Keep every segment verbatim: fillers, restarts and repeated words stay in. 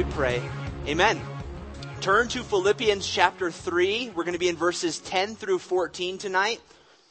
pray. Amen. Turn to Philippians chapter three. We're going to be in verses ten through fourteen tonight.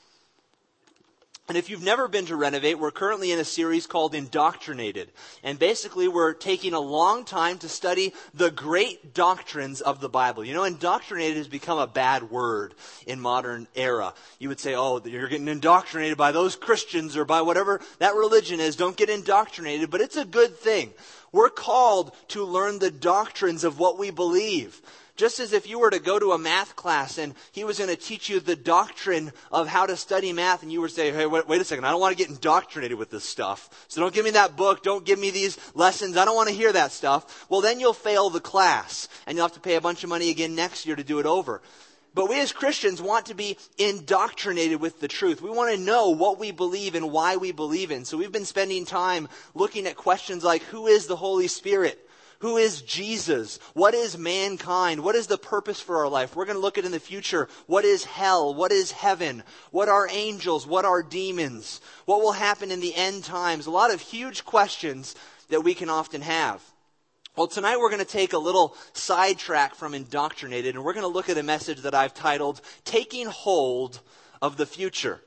And if you've never been to Renovate, we're currently in a series called Indoctrinated. And basically we're taking a long time to study the great doctrines of the Bible. You know, indoctrinated has become a bad word in modern era. You would say, oh, you're getting indoctrinated by those Christians or by whatever that religion is. Don't get indoctrinated, but it's a good thing. We're called to learn the doctrines of what we believe. Just as if you were to go to a math class and he was going to teach you the doctrine of how to study math, and you were to say, hey, wait, wait a second, I don't want to get indoctrinated with this stuff. So don't give me that book, don't give me these lessons, I don't want to hear that stuff. Well, then you'll fail the class, and you'll have to pay a bunch of money again next year to do it over. But we as Christians want to be indoctrinated with the truth. We want to know what we believe and why we believe in. So we've been spending time looking at questions like, who is the Holy Spirit? Who is Jesus? What is mankind? What is the purpose for our life? We're going to look at in the future, what is hell? What is heaven? What are angels? What are demons? What will happen in the end times? A lot of huge questions that we can often have. Well, tonight we're going to take a little sidetrack from indoctrinated, and we're going to look at a message that I've titled, Taking Hold of the Future.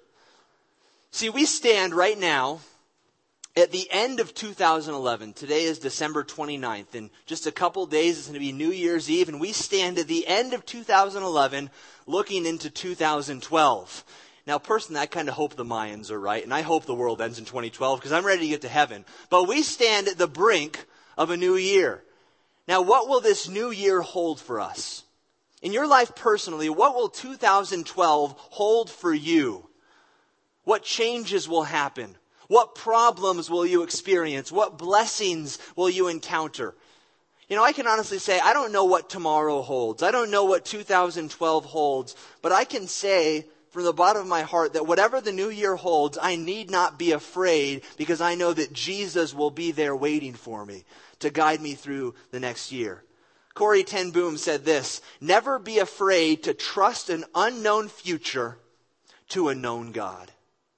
See, we stand right now at the end of two thousand eleven. Today is December twenty-ninth. In just a couple days, it's going to be New Year's Eve. And we stand at the end of two thousand eleven looking into two thousand twelve. Now, personally, I kind of hope the Mayans are right. And I hope the world ends in twenty twelve because I'm ready to get to heaven. But we stand at the brink of a new year. Now, what will this new year hold for us? In your life personally, what will two thousand twelve hold for you? What changes will happen? What problems will you experience? What blessings will you encounter? You know, I can honestly say, I don't know what tomorrow holds. I don't know what two thousand twelve holds. But I can say from the bottom of my heart that whatever the new year holds, I need not be afraid because I know that Jesus will be there waiting for me to guide me through the next year. Corrie ten Boom said this, never be afraid to trust an unknown future to a known God.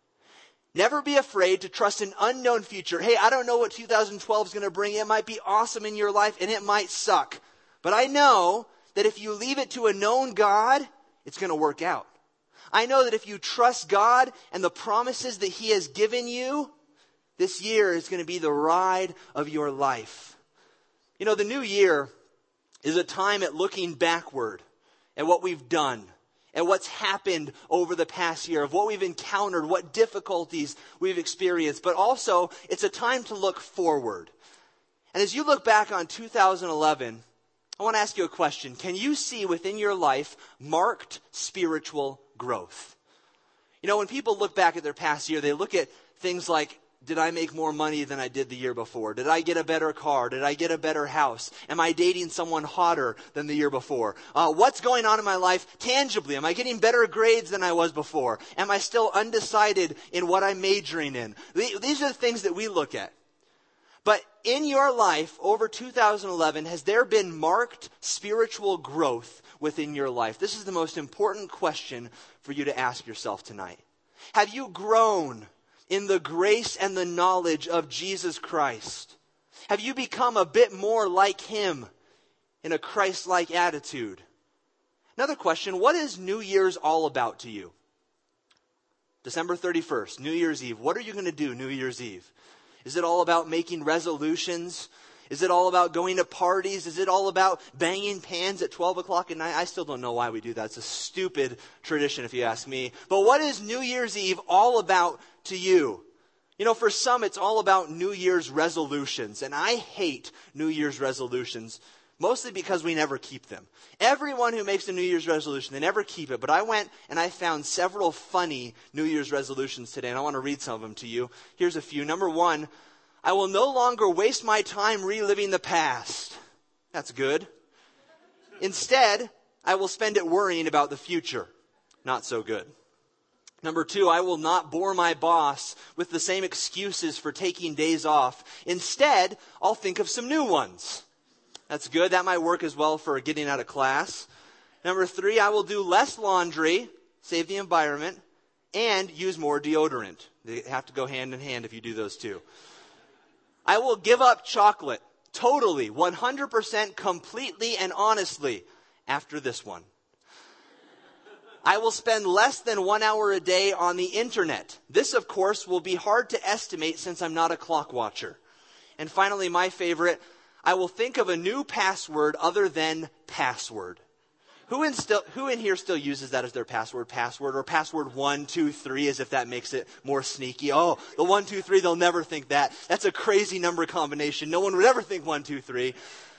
Never be afraid to trust an unknown future. Hey, I don't know what two thousand twelve is going to bring. It might be awesome in your life and it might suck. But I know that if you leave it to a known God, it's going to work out. I know that if you trust God and the promises that He has given you, this year is going to be the ride of your life. You know, the new year is a time at looking backward at what we've done, and what's happened over the past year, of what we've encountered, what difficulties we've experienced. But also, it's a time to look forward. And as you look back on two thousand eleven, I want to ask you a question. Can you see within your life marked spiritual growth? You know, when people look back at their past year, they look at things like, did I make more money than I did the year before? Did I get a better car? Did I get a better house? Am I dating someone hotter than the year before? Uh, what's going on in my life tangibly? Am I getting better grades than I was before? Am I still undecided in what I'm majoring in? These are the things that we look at. But in your life over two thousand eleven, has there been marked spiritual growth within your life? This is the most important question for you to ask yourself tonight. Have you grown in the grace and the knowledge of Jesus Christ? Have you become a bit more like Him in a Christ-like attitude? Another question, what is New Year's all about to you? December thirty-first, New Year's Eve. What are you going to do New Year's Eve? Is it all about making resolutions? Is it all about going to parties? Is it all about banging pans at twelve o'clock at night? I still don't know why we do that. It's a stupid tradition if you ask me. But what is New Year's Eve all about to you? You know, for some it's all about New Year's resolutions. And I hate New Year's resolutions, mostly because we never keep them. Everyone who makes a New Year's resolution, they never keep it. But I went and I found several funny New Year's resolutions today. And I want to read some of them to you. Here's a few. Number one, I will no longer waste my time reliving the past. That's good. Instead, I will spend it worrying about the future. Not so good. Number two, I will not bore my boss with the same excuses for taking days off. Instead, I'll think of some new ones. That's good. That might work as well for getting out of class. Number three, I will do less laundry, save the environment, and use more deodorant. They have to go hand in hand if you do those two. I will give up chocolate. totally, one hundred percent, completely, and honestly after this one. I will spend less than one hour a day on the internet. This, of course, will be hard to estimate since I'm not a clock watcher. And finally, my favorite, I will think of a new password other than password. Who in, still, who in here still uses that as their password, password, or password one, two, three, as if that makes it more sneaky? Oh, the one, two, three, they'll never think that. That's a crazy number combination. No one would ever think one, two, three.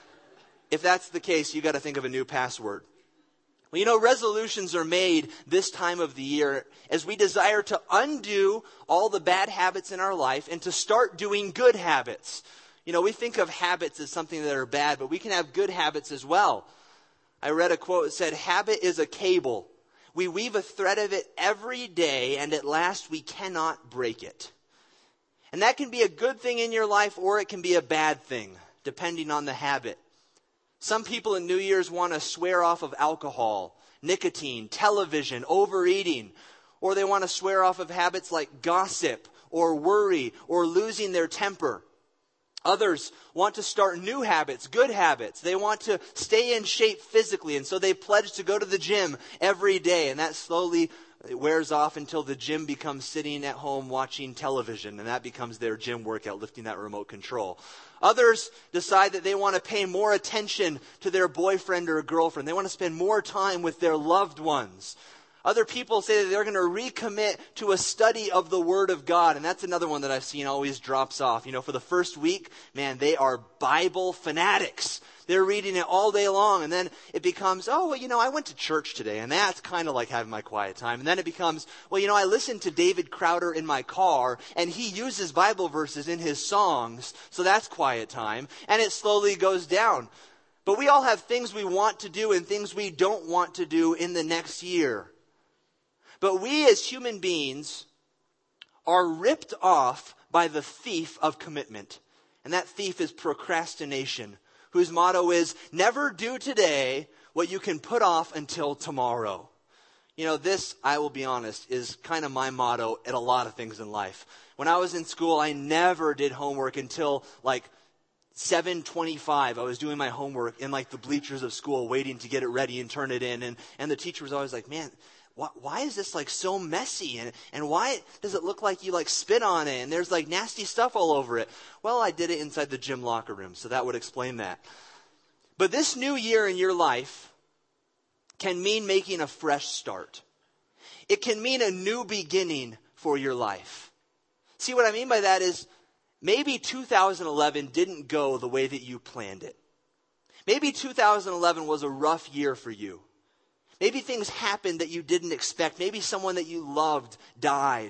If that's the case, you got to think of a new password. Well, you know, resolutions are made this time of the year as we desire to undo all the bad habits in our life and to start doing good habits. You know, we think of habits as something that are bad, but we can have good habits as well. I read a quote that said, habit is a cable. We weave a thread of it every day, and at last we cannot break it. And that can be a good thing in your life, or it can be a bad thing, depending on the habit. Some people in New Year's want to swear off of alcohol, nicotine, television, overeating, or they want to swear off of habits like gossip or worry or losing their temper. Others want to start new habits, good habits. They want to stay in shape physically, and so they pledge to go to the gym every day, and that slowly wears off until the gym becomes sitting at home watching television, and that becomes their gym workout, lifting that remote control. Others decide that they want to pay more attention to their boyfriend or girlfriend. They want to spend more time with their loved ones. Other people say that they're going to recommit to a study of the Word of God. And that's another one that I've seen always drops off. You know, for the first week, man, they are Bible fanatics. They're reading it all day long. And then it becomes, oh, well, you know, I went to church today. And that's kind of like having my quiet time. And then it becomes, well, you know, I listened to David Crowder in my car. And he uses Bible verses in his songs. So that's quiet time. And it slowly goes down. But we all have things we want to do and things we don't want to do in the next year. But we as human beings are ripped off by the thief of commitment. And that thief is procrastination, whose motto is, never do today what you can put off until tomorrow. You know, this, I will be honest, is kind of my motto at a lot of things in life. When I was in school, I never did homework until like seven twenty-five. I was doing my homework in like the bleachers of school, waiting to get it ready and turn it in. And, and the teacher was always like, man, why, why is this like so messy? And, and why does it look like you like spit on it? And there's like nasty stuff all over it. Well, I did it inside the gym locker room, so that would explain that. But this new year in your life can mean making a fresh start. It can mean a new beginning for your life. See, what I mean by that is maybe two thousand eleven didn't go the way that you planned it. Maybe two thousand eleven was a rough year for you. Maybe things happened that you didn't expect. Maybe someone that you loved died.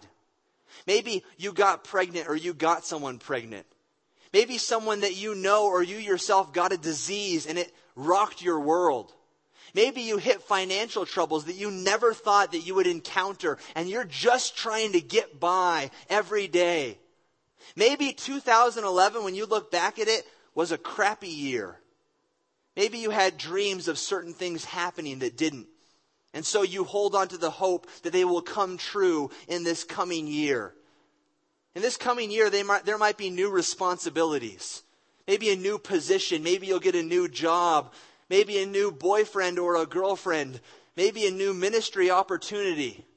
Maybe you got pregnant or you got someone pregnant. Maybe someone that you know or you yourself got a disease and it rocked your world. Maybe you hit financial troubles that you never thought that you would encounter and you're just trying to get by every day. Maybe two thousand eleven, when you look back at it, was a crappy year. Maybe you had dreams of certain things happening that didn't. And so you hold on to the hope that they will come true in this coming year. In this coming year, they might, there might be new responsibilities. Maybe a new position. Maybe you'll get a new job. Maybe a new boyfriend or a girlfriend. Maybe a new ministry opportunity.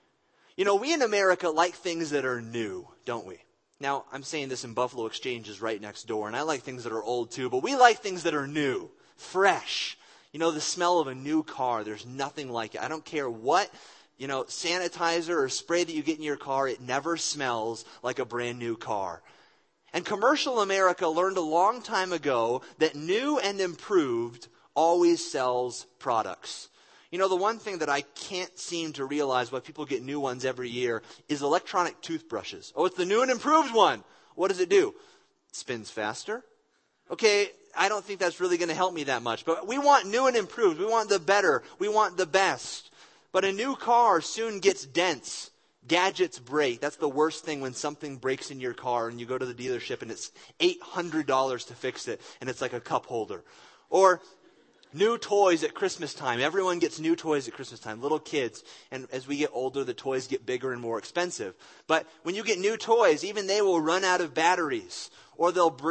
You know, we in America like things that are new, don't we? Now, I'm saying this in Buffalo Exchange is right next door, and I like things that are old too, but we like things that are new, fresh. You know, the smell of a new car, there's nothing like it. I don't care what, you know, sanitizer or spray that you get in your car, it never smells like a brand new car. And commercial America learned a long time ago that new and improved always sells products. You know, the one thing that I can't seem to realize why people get new ones every year is electronic toothbrushes. Oh, it's the new and improved one. What does it do? It spins faster. Okay, I don't think that's really going to help me that much. But we want new and improved. We want the better. We want the best. But a new car soon gets dense. Gadgets break. That's the worst thing when something breaks in your car and you go to the dealership and it's eight hundred dollars to fix it and it's like a cup holder. Or new toys at Christmas time. Everyone gets new toys at Christmas time. Little kids. And as we get older, the toys get bigger and more expensive. But when you get new toys, even they will run out of batteries or they'll break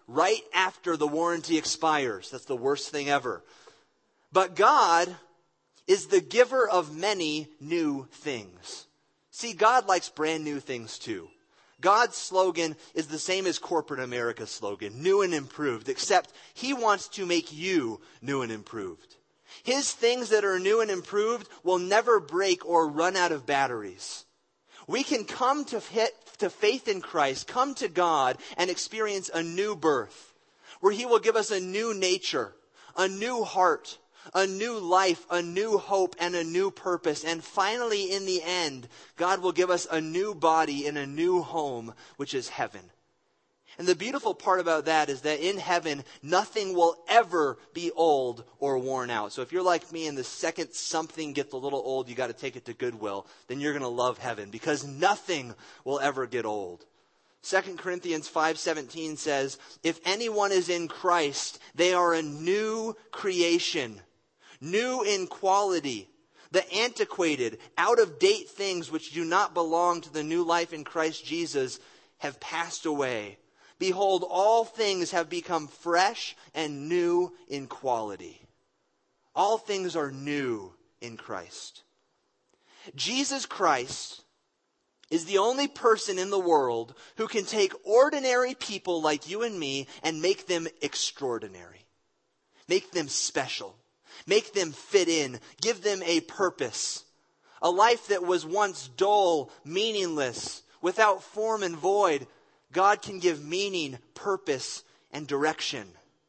right after the warranty expires. That's the worst thing ever. But God is the giver of many new things. See, God likes brand new things too. God's slogan is the same as corporate America's slogan, new and improved, except He wants to make you new and improved. His things that are new and improved will never break or run out of batteries. We can come to, hit, to faith in Christ, come to God, and experience a new birth, where He will give us a new nature, a new heart, a new life, a new hope, and a new purpose. And finally, in the end, God will give us a new body in a new home, which is heaven. And the beautiful part about that is that in heaven, nothing will ever be old or worn out. So if you're like me and the second something gets a little old, you got to take it to Goodwill, then you're going to love heaven because nothing will ever get old. Second Corinthians five seventeen says, if anyone is in Christ, they are a new creation. New in quality, the antiquated, out-of-date things which do not belong to the new life in Christ Jesus have passed away. Behold, all things have become fresh and new in quality. All things are new in Christ. Jesus Christ is the only person in the world who can take ordinary people like you and me and make them extraordinary. Make them special. Make them fit in. Give them a purpose. A life that was once dull, meaningless, without form and void, God can give meaning, purpose, and direction.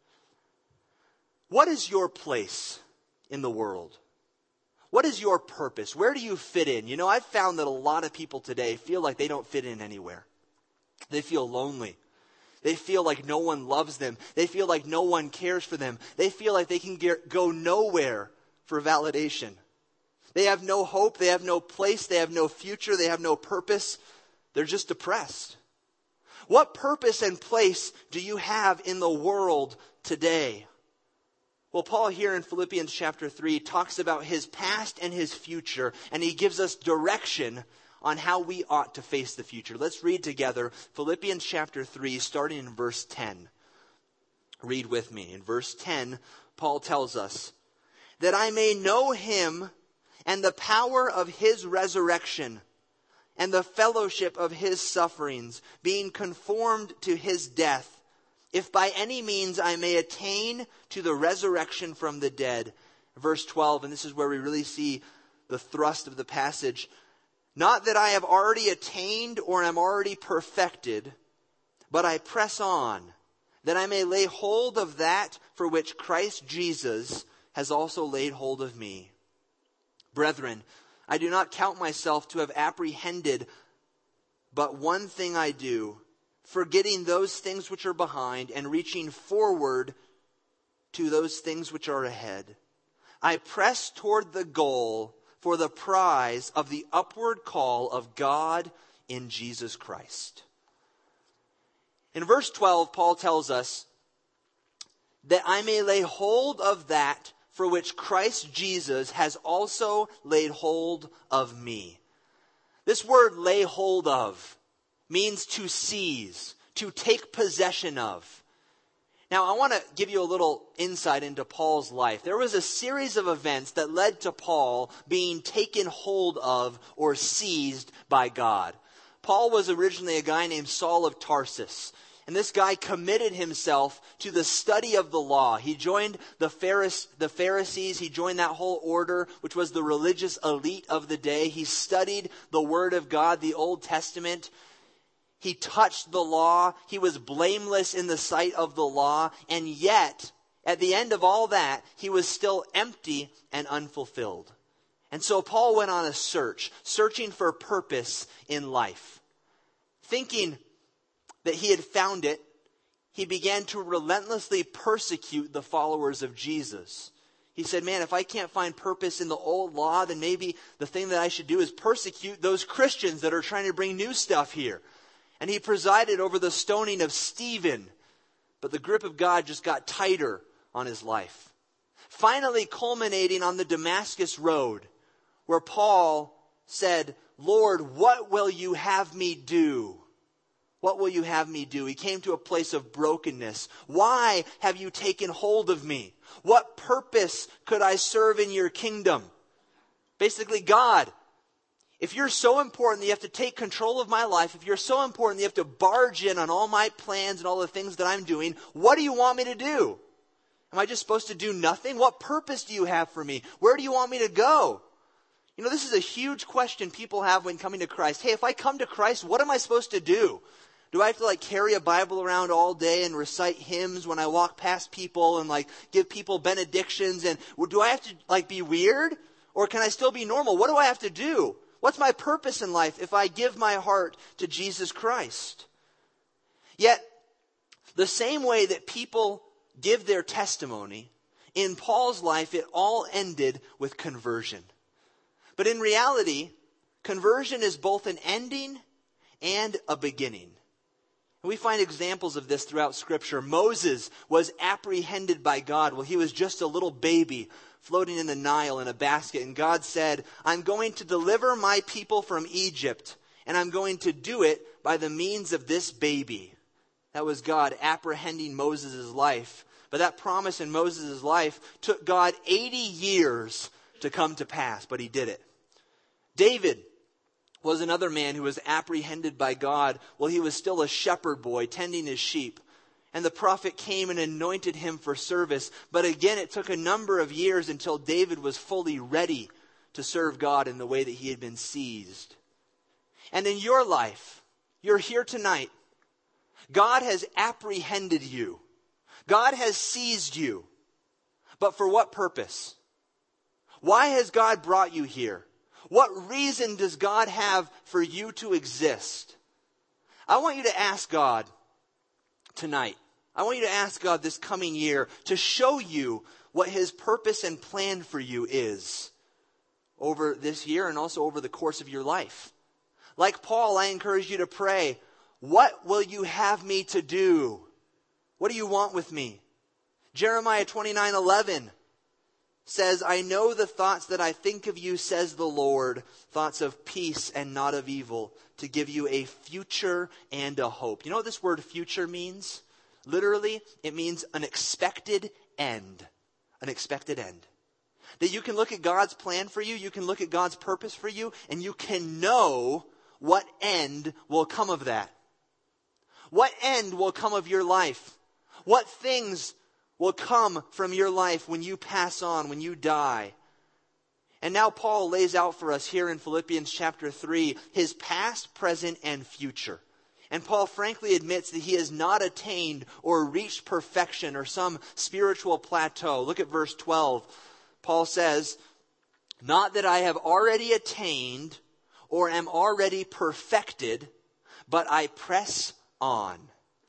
What is your place in the world? What is your purpose? Where do you fit in? You know, I've found that a lot of people today feel like they don't fit in anywhere. They feel lonely. They feel like no one loves them. They feel like no one cares for them. They feel like they can get, go nowhere for validation. They have no hope. They have no place. They have no future. They have no purpose. They're just depressed. What purpose and place do you have in the world today? Well, Paul here in Philippians chapter three talks about his past and his future, and he gives us direction on how we ought to face the future. Let's read together Philippians chapter three, starting in verse ten. Read with me. In verse ten, Paul tells us, that I may know Him and the power of His resurrection and the fellowship of His sufferings, being conformed to His death, if by any means I may attain to the resurrection from the dead. Verse twelve, and this is where we really see the thrust of the passage. Not that I have already attained or am already perfected, but I press on, that I may lay hold of that for which Christ Jesus has also laid hold of me. Brethren, I do not count myself to have apprehended, but one thing I do, forgetting those things which are behind and reaching forward to those things which are ahead. I press toward the goal for the prize of the upward call of God in Jesus Christ. In verse twelve, Paul tells us that I may lay hold of that for which Christ Jesus has also laid hold of me. This word lay hold of means to seize, to take possession of. Now, I want to give you a little insight into Paul's life. There was a series of events that led to Paul being taken hold of or seized by God. Paul was originally a guy named Saul of Tarsus. And this guy committed himself to the study of the law. He joined the Pharise- the Pharisees. He joined that whole order, which was the religious elite of the day. He studied the Word of God, the Old Testament. He touched the law. He was blameless in the sight of the law. And yet, at the end of all that, he was still empty and unfulfilled. And so Paul went on a search, searching for purpose in life. Thinking that he had found it, he began to relentlessly persecute the followers of Jesus. He said, man, if I can't find purpose in the old law, then maybe the thing that I should do is persecute those Christians that are trying to bring new stuff here. And he presided over the stoning of Stephen. But the grip of God just got tighter on his life. Finally culminating on the Damascus Road, where Paul said, Lord, what will you have me do? What will you have me do? He came to a place of brokenness. Why have you taken hold of me? What purpose could I serve in your kingdom? Basically, God, if you're so important that you have to take control of my life, if you're so important that you have to barge in on all my plans and all the things that I'm doing, what do you want me to do? Am I just supposed to do nothing? What purpose do you have for me? Where do you want me to go? You know, this is a huge question people have when coming to Christ. Hey, if I come to Christ, what am I supposed to do? Do I have to like carry a Bible around all day and recite hymns when I walk past people and like give people benedictions? And do I have to like be weird? Or can I still be normal? What do I have to do? What's my purpose in life if I give my heart to Jesus Christ? Yet, the same way that people give their testimony, in Paul's life it all ended with conversion. But in reality, conversion is both an ending and a beginning. We find examples of this throughout Scripture. Moses was apprehended by God while he was just a little baby floating in the Nile in a basket. And God said, I'm going to deliver my people from Egypt, and I'm going to do it by the means of this baby. That was God apprehending Moses' life. But that promise in Moses' life took God eighty years to come to pass, but he did it. David was another man who was apprehended by God while he was still a shepherd boy tending his sheep. And the prophet came and anointed him for service. But again, it took a number of years until David was fully ready to serve God in the way that he had been seized. And in your life, you're here tonight. God has apprehended you. God has seized you. But for what purpose? Why has God brought you here? What reason does God have for you to exist? I want you to ask God tonight. I want you to ask God this coming year to show you what his purpose and plan for you is over this year and also over the course of your life. Like Paul, I encourage you to pray, what will you have me to do? What do you want with me? Jeremiah twenty-nine eleven says, I know the thoughts that I think of you, says the Lord, thoughts of peace and not of evil, to give you a future and a hope. You know what this word future means? Literally, it means an expected end. An expected end. That you can look at God's plan for you, you can look at God's purpose for you, and you can know what end will come of that. What end will come of your life? What things will come from your life when you pass on, when you die? And now Paul lays out for us here in Philippians chapter three, his past, present, and future. And Paul frankly admits that he has not attained or reached perfection or some spiritual plateau. Look at verse twelve. Paul says, not that I have already attained or am already perfected, but I press on.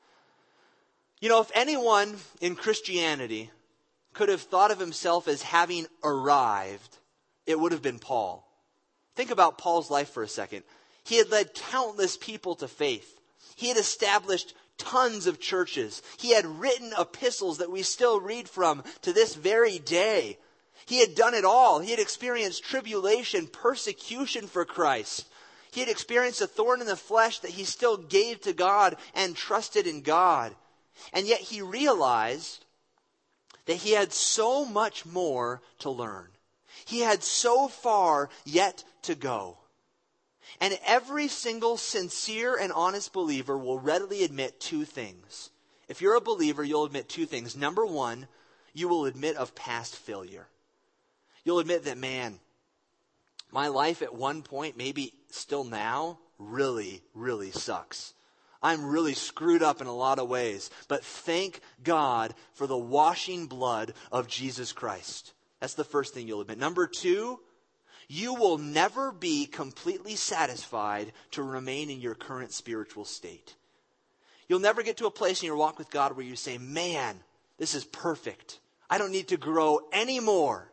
You know, if anyone in Christianity could have thought of himself as having arrived, it would have been Paul. Think about Paul's life for a second. He had led countless people to faith. He had established tons of churches. He had written epistles that we still read from to this very day. He had done it all. He had experienced tribulation, persecution for Christ. He had experienced a thorn in the flesh that he still gave to God and trusted in God. And yet he realized that he had so much more to learn. He had so far yet to go. And every single sincere and honest believer will readily admit two things. If you're a believer, you'll admit two things. Number one, you will admit of past failure. You'll admit that, man, my life at one point, maybe still now, really, really sucks. I'm really screwed up in a lot of ways. But thank God for the washing blood of Jesus Christ. That's the first thing you'll admit. Number two, you will never be completely satisfied to remain in your current spiritual state. You'll never get to a place in your walk with God where you say, man, this is perfect. I don't need to grow anymore.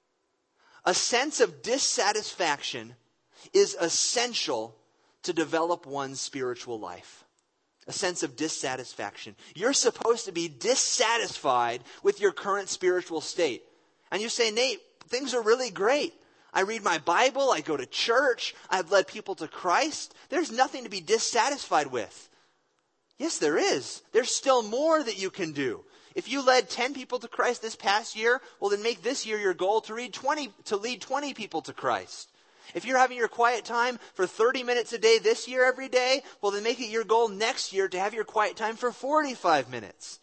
A sense of dissatisfaction is essential to develop one's spiritual life. A sense of dissatisfaction. You're supposed to be dissatisfied with your current spiritual state. And you say, Nate, things are really great. I read my Bible, I go to church, I've led people to Christ. There's nothing to be dissatisfied with. Yes, there is. There's still more that you can do. If you led ten people to Christ this past year, well then make this year your goal to read twenty to lead twenty people to Christ. If you're having your quiet time for thirty minutes a day this year every day, well then make it your goal next year to have your quiet time for forty-five minutes.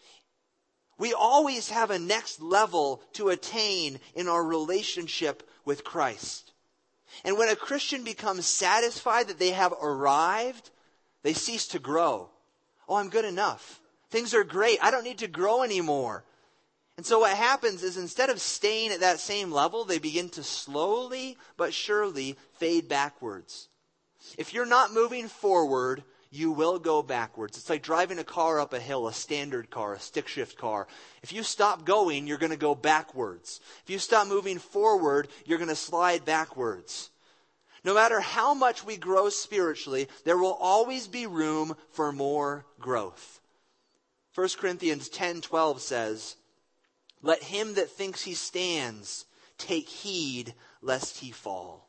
We always have a next level to attain in our relationship with Christ. And when a Christian becomes satisfied that they have arrived, they cease to grow. Oh, I'm good enough. Things are great. I don't need to grow anymore. And so what happens is instead of staying at that same level, they begin to slowly but surely fade backwards. If you're not moving forward, you will go backwards. It's like driving a car up a hill, a standard car, a stick shift car. If you stop going, you're going to go backwards. If you stop moving forward, you're going to slide backwards. No matter how much we grow spiritually, there will always be room for more growth. First Corinthians ten twelve says, "Let him that thinks he stands take heed lest he fall."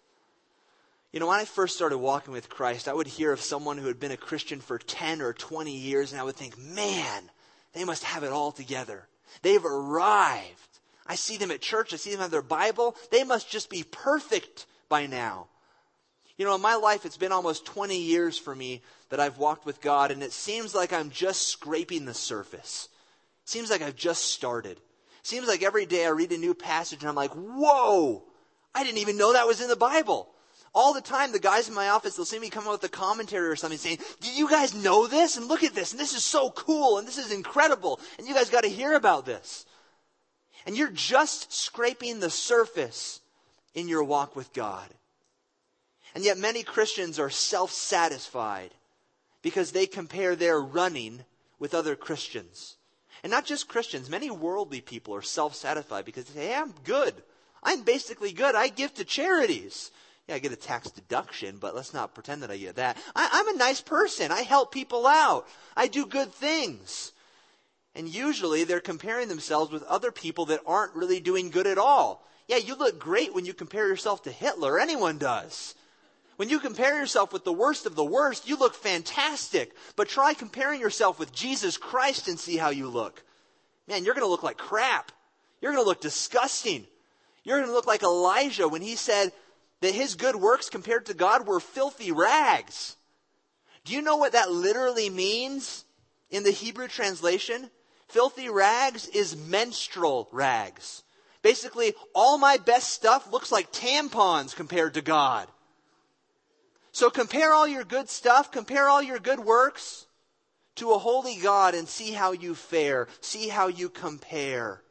You know, when I first started walking with Christ, I would hear of someone who had been a Christian for ten or twenty years, and I would think, man, they must have it all together. They've arrived. I see them at church. I see them have their Bible. They must just be perfect by now. You know, in my life, it's been almost twenty years for me that I've walked with God, and it seems like I'm just scraping the surface. It seems like I've just started. It seems like every day I read a new passage, and I'm like, whoa, I didn't even know that was in the Bible. All the time, the guys in my office, they'll see me come up with a commentary or something saying, do you guys know this? And look at this, and this is so cool, and this is incredible, and you guys got to hear about this. And you're just scraping the surface in your walk with God. And yet many Christians are self-satisfied because they compare their running with other Christians. And not just Christians, many worldly people are self-satisfied because they say, hey, I'm good. I'm basically good. I give to charities. Yeah, I get a tax deduction, but let's not pretend that I get that. I, I'm a nice person. I help people out. I do good things. And usually they're comparing themselves with other people that aren't really doing good at all. Yeah, you look great when you compare yourself to Hitler. Anyone does. When you compare yourself with the worst of the worst, you look fantastic. But try comparing yourself with Jesus Christ and see how you look. Man, you're going to look like crap. You're going to look disgusting. You're going to look like Elijah when he said that his good works compared to God were filthy rags. Do you know what that literally means in the Hebrew translation? Filthy rags is menstrual rags. Basically, all my best stuff looks like tampons compared to God. So compare all your good stuff, compare all your good works to a holy God and see how you fare. See how you compare.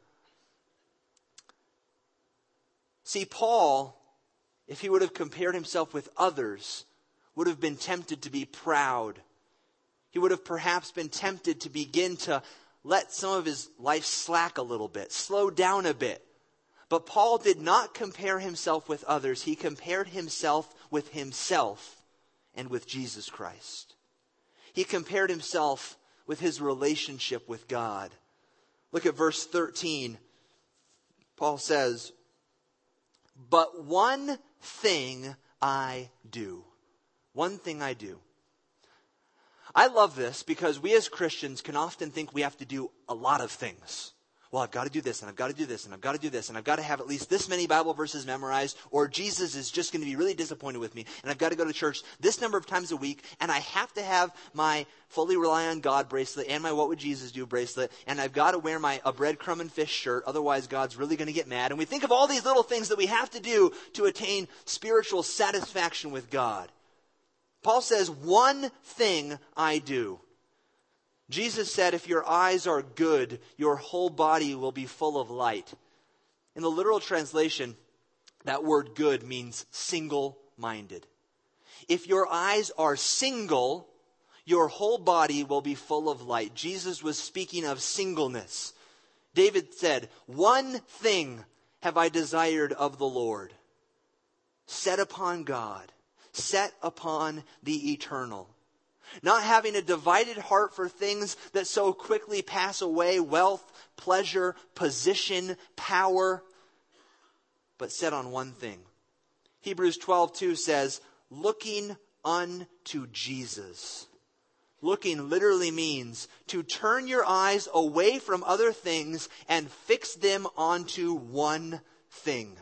See, Paul, if he would have compared himself with others, would have been tempted to be proud. He would have perhaps been tempted to begin to let some of his life slack a little bit, slow down a bit. But Paul did not compare himself with others. He compared himself with himself and with Jesus Christ. He compared himself with his relationship with God. Look at verse thirteen. Paul says, "But one thing I do." One thing I do. I love this because we as Christians can often think we have to do a lot of things. Well, I've got to do this, and I've got to do this, and I've got to do this, and I've got to have at least this many Bible verses memorized, or Jesus is just going to be really disappointed with me, and I've got to go to church this number of times a week, and I have to have my Fully Rely on God bracelet and my What Would Jesus Do bracelet, and I've got to wear my A Breadcrumb and Fish shirt, otherwise God's really going to get mad. And we think of all these little things that we have to do to attain spiritual satisfaction with God. Paul says, one thing I do. Jesus said, if your eyes are good, your whole body will be full of light. In the literal translation, that word good means single-minded. If your eyes are single, your whole body will be full of light. Jesus was speaking of singleness. David said, one thing have I desired of the Lord, set upon God, set upon the eternal. Not having a divided heart for things that so quickly pass away, wealth, pleasure, position, power, but set on one thing. Hebrews twelve two says, looking unto Jesus, looking literally means to turn your eyes away from other things and fix them onto one thing.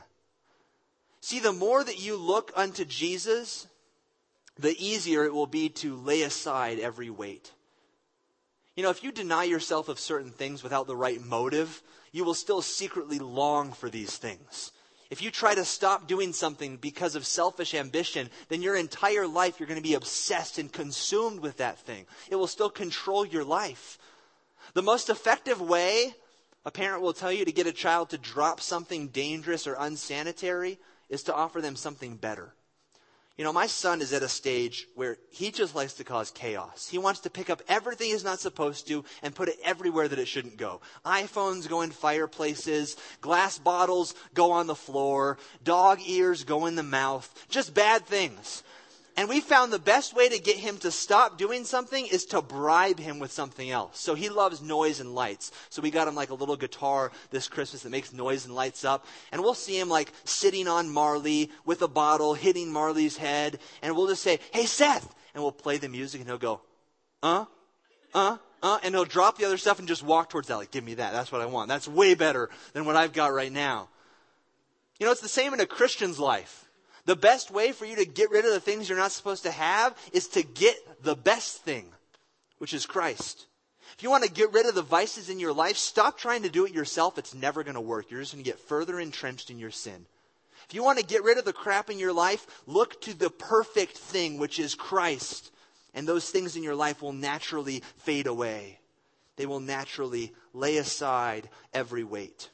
See, the more that you look unto Jesus, the easier it will be to lay aside every weight. You know, if you deny yourself of certain things without the right motive, you will still secretly long for these things. If you try to stop doing something because of selfish ambition, then your entire life you're going to be obsessed and consumed with that thing. It will still control your life. The most effective way a parent will tell you to get a child to drop something dangerous or unsanitary is to offer them something better. You know, my son is at a stage where he just likes to cause chaos. He wants to pick up everything he's not supposed to and put it everywhere that it shouldn't go. iPhones go in fireplaces, glass bottles go on the floor, dog ears go in the mouth, just bad things. And we found the best way to get him to stop doing something is to bribe him with something else. So he loves noise and lights. So we got him like a little guitar this Christmas that makes noise and lights up. And we'll see him like sitting on Marley with a bottle, hitting Marley's head. And we'll just say, "Hey, Seth." And we'll play the music and he'll go, uh, uh, uh. And he'll drop the other stuff and just walk towards that. Like, "Give me that. That's what I want. That's way better than what I've got right now." You know, it's the same in a Christian's life. The best way for you to get rid of the things you're not supposed to have is to get the best thing, which is Christ. If you want to get rid of the vices in your life, stop trying to do it yourself. It's never going to work. You're just going to get further entrenched in your sin. If you want to get rid of the crap in your life, look to the perfect thing, which is Christ. And those things in your life will naturally fade away. They will naturally lay aside every weight.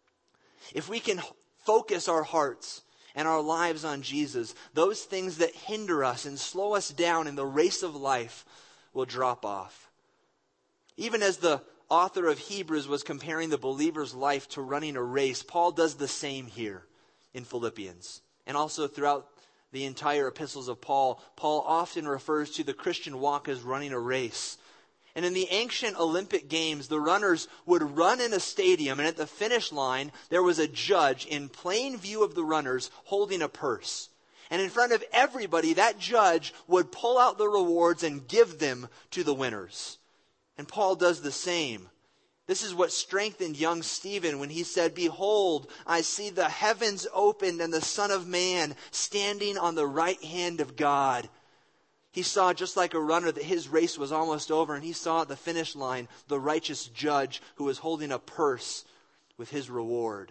If we can focus our hearts and our lives on Jesus, those things that hinder us and slow us down in the race of life will drop off. Even as the author of Hebrews was comparing the believer's life to running a race, Paul does the same here in Philippians. And also throughout the entire epistles of Paul, Paul often refers to the Christian walk as running a race. And in the ancient Olympic Games, the runners would run in a stadium, and at the finish line, there was a judge in plain view of the runners holding a purse. And in front of everybody, that judge would pull out the rewards and give them to the winners. And Paul does the same. This is what strengthened young Stephen when he said, "Behold, I see the heavens opened and the Son of Man standing on the right hand of God." He saw, just like a runner, that his race was almost over, and he saw at the finish line the righteous judge who was holding a purse with his reward.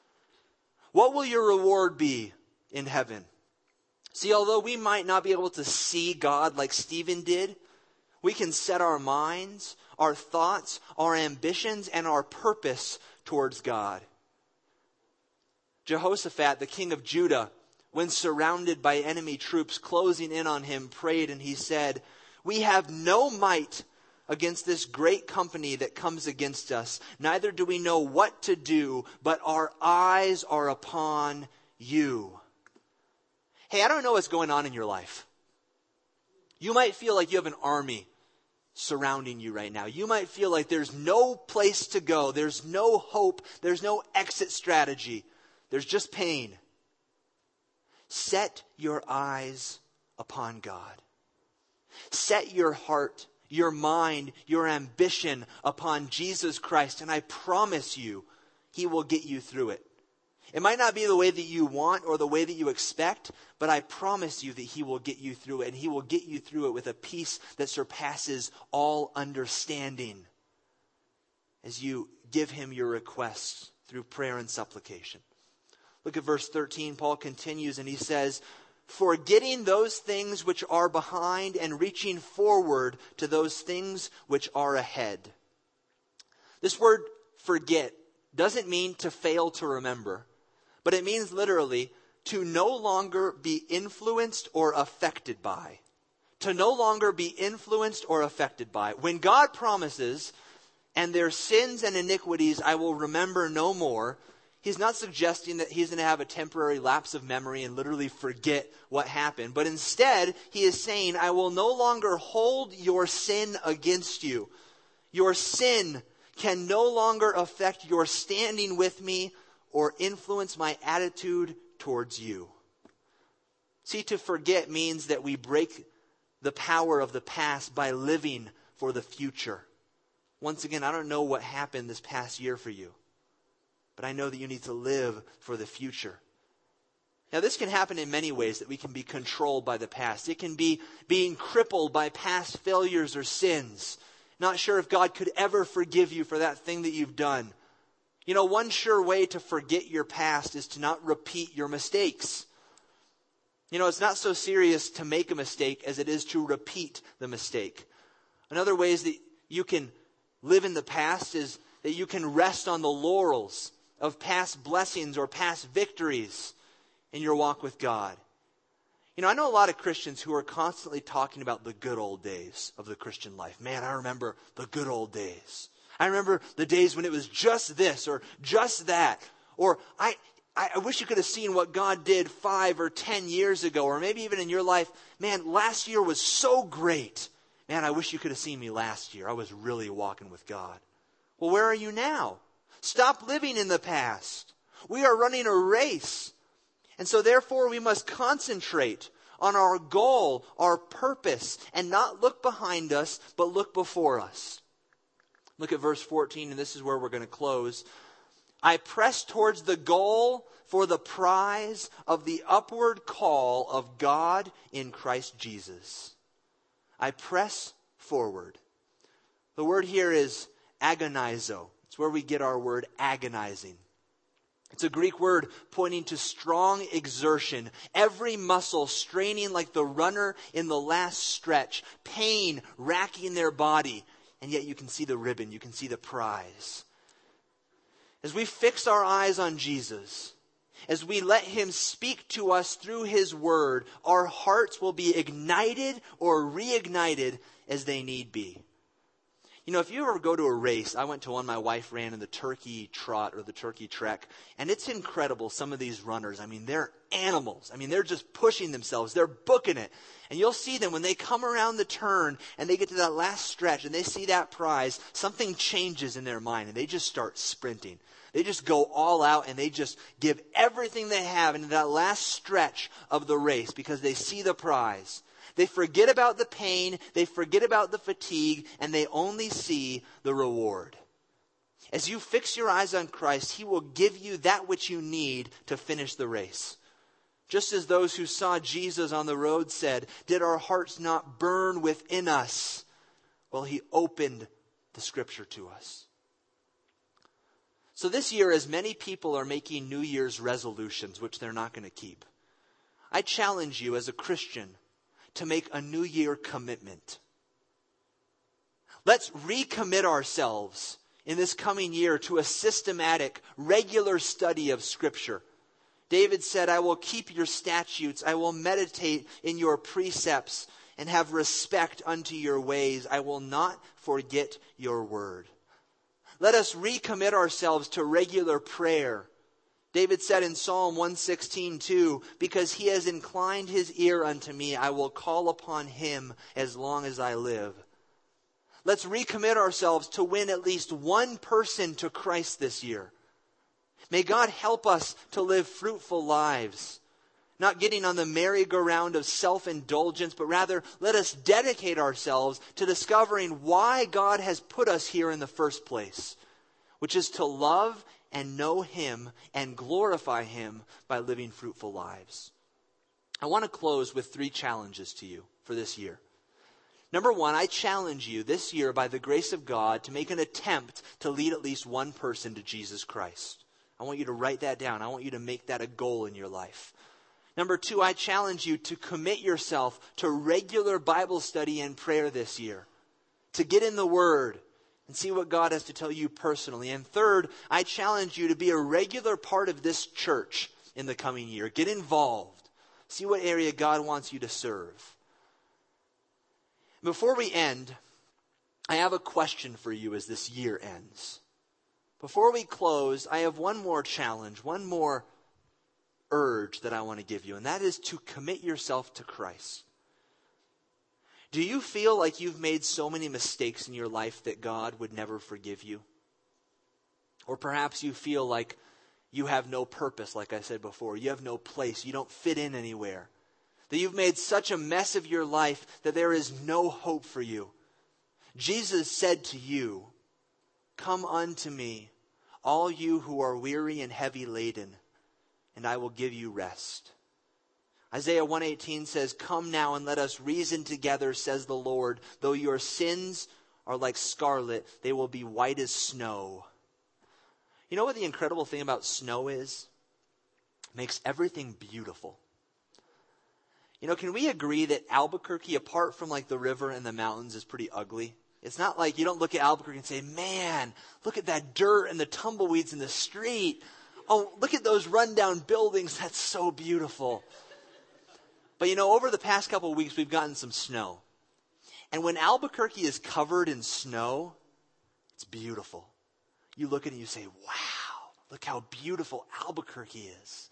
What will your reward be in heaven? See, although we might not be able to see God like Stephen did, we can set our minds, our thoughts, our ambitions, and our purpose towards God. Jehoshaphat, the king of Judah, when surrounded by enemy troops closing in on him, prayed and he said, "We have no might against this great company that comes against us. Neither do we know what to do, but our eyes are upon you." Hey, I don't know what's going on in your life. You might feel like you have an army surrounding you right now. You might feel like there's no place to go. There's no hope. There's no exit strategy. There's just pain. Set your eyes upon God. Set your heart, your mind, your ambition upon Jesus Christ, and I promise you, He will get you through it. It might not be the way that you want or the way that you expect, but I promise you that He will get you through it, and He will get you through it with a peace that surpasses all understanding as you give Him your requests through prayer and supplication. Look at verse thirteen. Paul continues and he says, "Forgetting those things which are behind and reaching forward to those things which are ahead." This word forget doesn't mean to fail to remember, but it means literally to no longer be influenced or affected by. To no longer be influenced or affected by. When God promises, "And their sins and iniquities I will remember no more," He's not suggesting that He's going to have a temporary lapse of memory and literally forget what happened. But instead, He is saying, "I will no longer hold your sin against you. Your sin can no longer affect your standing with me or influence my attitude towards you." See, to forget means that we break the power of the past by living for the future. Once again, I don't know what happened this past year for you, but I know that you need to live for the future. Now, this can happen in many ways, that we can be controlled by the past. It can be being crippled by past failures or sins. Not sure if God could ever forgive you for that thing that you've done. You know, one sure way to forget your past is to not repeat your mistakes. You know, it's not so serious to make a mistake as it is to repeat the mistake. Another way is that you can live in the past is that you can rest on the laurels of past blessings or past victories in your walk with God. You know, I know a lot of Christians who are constantly talking about the good old days of the Christian life. Man, I remember the good old days. I remember the days when it was just this or just that. Or I, I wish you could have seen what God did five or ten years ago. Or maybe even in your life, man, last year was so great. Man, I wish you could have seen me last year. I was really walking with God. Well, where are you now? Stop living in the past. We are running a race. And so therefore we must concentrate on our goal, our purpose, and not look behind us, but look before us. Look at verse fourteen, and this is where we're going to close. I press towards the goal for the prize of the upward call of God in Christ Jesus. I press forward. The word here is agonizo. It's where we get our word agonizing. It's a Greek word pointing to strong exertion, every muscle straining like the runner in the last stretch, pain racking their body, and yet you can see the ribbon, you can see the prize. As we fix our eyes on Jesus, as we let him speak to us through his word, our hearts will be ignited or reignited as they need be. You know, if you ever go to a race, I went to one my wife ran in the Turkey Trot or the Turkey Trek, and it's incredible, some of these runners. I mean, they're animals. I mean, they're just pushing themselves. They're booking it. And you'll see them when they come around the turn and they get to that last stretch and they see that prize, something changes in their mind and they just start sprinting. They just go all out and they just give everything they have into that last stretch of the race because they see the prize. They forget about the pain, they forget about the fatigue, and they only see the reward. As you fix your eyes on Christ, he will give you that which you need to finish the race. Just as those who saw Jesus on the road said, did our hearts not burn within us? Well, he opened the scripture to us. So this year, as many people are making New Year's resolutions, which they're not going to keep, I challenge you as a Christian to make a New Year commitment. Let's recommit ourselves in this coming year to a systematic, regular study of Scripture. David said, I will keep your statutes, I will meditate in your precepts, and have respect unto your ways. I will not forget your word. Let us recommit ourselves to regular prayer. David said in Psalm one sixteen two, because he has inclined his ear unto me, I will call upon him as long as I live. Let's recommit ourselves to win at least one person to Christ this year. May God help us to live fruitful lives, not getting on the merry-go-round of self-indulgence, but rather let us dedicate ourselves to discovering why God has put us here in the first place, which is to love and know him and glorify him by living fruitful lives. I want to close with three challenges to you for this year. Number one, I challenge you this year by the grace of God to make an attempt to lead at least one person to Jesus Christ. I want you to write that down. I want you to make that a goal in your life. Number two, I challenge you to commit yourself to regular Bible study and prayer this year, to get in the Word and see what God has to tell you personally. And third, I challenge you to be a regular part of this church in the coming year. Get involved. See what area God wants you to serve. Before we end, I have a question for you as this year ends. Before we close, I have one more challenge, one more urge that I want to give you, and that is to commit yourself to Christ. Do you feel like you've made so many mistakes in your life that God would never forgive you? Or perhaps you feel like you have no purpose, like I said before. You have no place. You don't fit in anywhere. that you've made such a mess of your life that there is no hope for you. Jesus said to you, "Come unto me, all you who are weary and heavy laden, and I will give you rest." Isaiah one eighteen says, "Come now and let us reason together, says the Lord. Though your sins are like scarlet, they will be white as snow." You know what the incredible thing about snow is? It makes everything beautiful. You know, can we agree that Albuquerque, apart from like the river and the mountains, is pretty ugly? It's not like you don't look at Albuquerque and say, "Man, look at that dirt and the tumbleweeds in the street. Oh, look at those rundown buildings. That's so beautiful." But you know, over the past couple of weeks, we've gotten some snow. And when Albuquerque is covered in snow, it's beautiful. You look at it and you say, "Wow, look how beautiful Albuquerque is."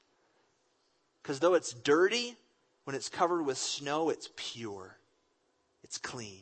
Because though it's dirty, when it's covered with snow, it's pure. It's clean.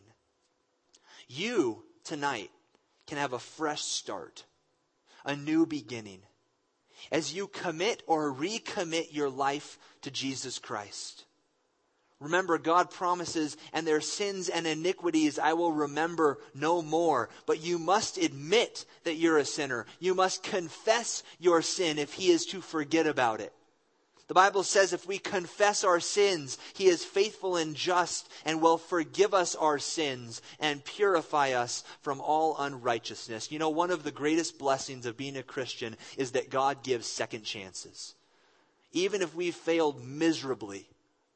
You, tonight, can have a fresh start, a new beginning, as you commit or recommit your life to Jesus Christ. Remember, God promises, "And their sins and iniquities I will remember no more." But you must admit that you're a sinner. You must confess your sin if He is to forget about it. The Bible says if we confess our sins, He is faithful and just and will forgive us our sins and purify us from all unrighteousness. You know, one of the greatest blessings of being a Christian is that God gives second chances. Even if we failed miserably,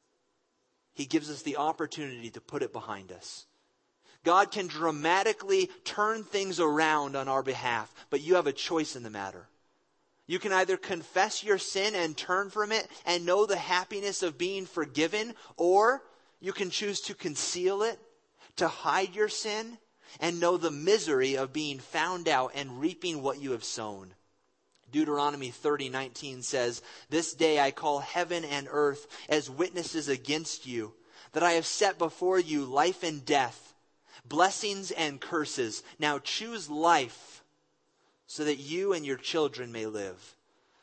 He gives us the opportunity to put it behind us. God can dramatically turn things around on our behalf, but you have a choice in the matter. You can either confess your sin and turn from it and know the happiness of being forgiven, or you can choose to conceal it, to hide your sin, and know the misery of being found out and reaping what you have sown. Deuteronomy thirty nineteen says, "This day I call heaven and earth as witnesses against you, that I have set before you life and death, blessings and curses. Now choose life, so that you and your children may live."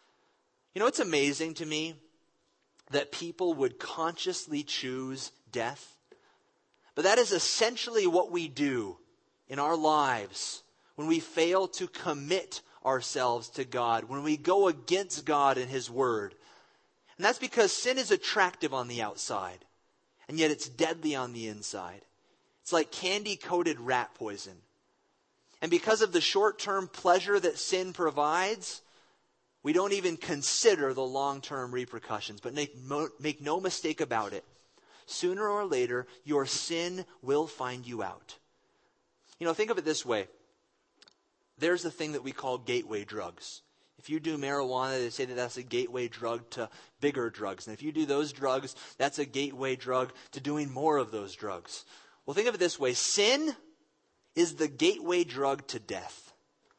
You know, it's amazing to me that people would consciously choose death. But that is essentially what we do in our lives when we fail to commit ourselves to God, when we go against God and His Word. And that's because sin is attractive on the outside, and yet it's deadly on the inside. It's like candy-coated rat poison. And because of the short-term pleasure that sin provides, we don't even consider the long-term repercussions. But make, make no mistake about it. Sooner or later, your sin will find you out. You know, think of it this way. There's a thing that we call gateway drugs. If you do marijuana, they say that that's a gateway drug to bigger drugs. And if you do those drugs, that's a gateway drug to doing more of those drugs. Well, think of it this way. Sin is the gateway drug to death.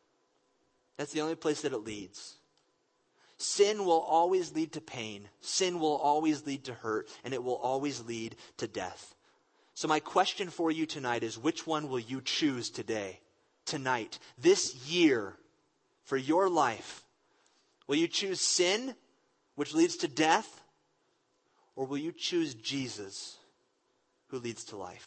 That's the only place that it leads. Sin will always lead to pain. Sin will always lead to hurt. And it will always lead to death. So my question for you tonight is, which one will you choose today, tonight, this year, for your life? Will you choose sin, which leads to death? Or will you choose Jesus, who leads to life?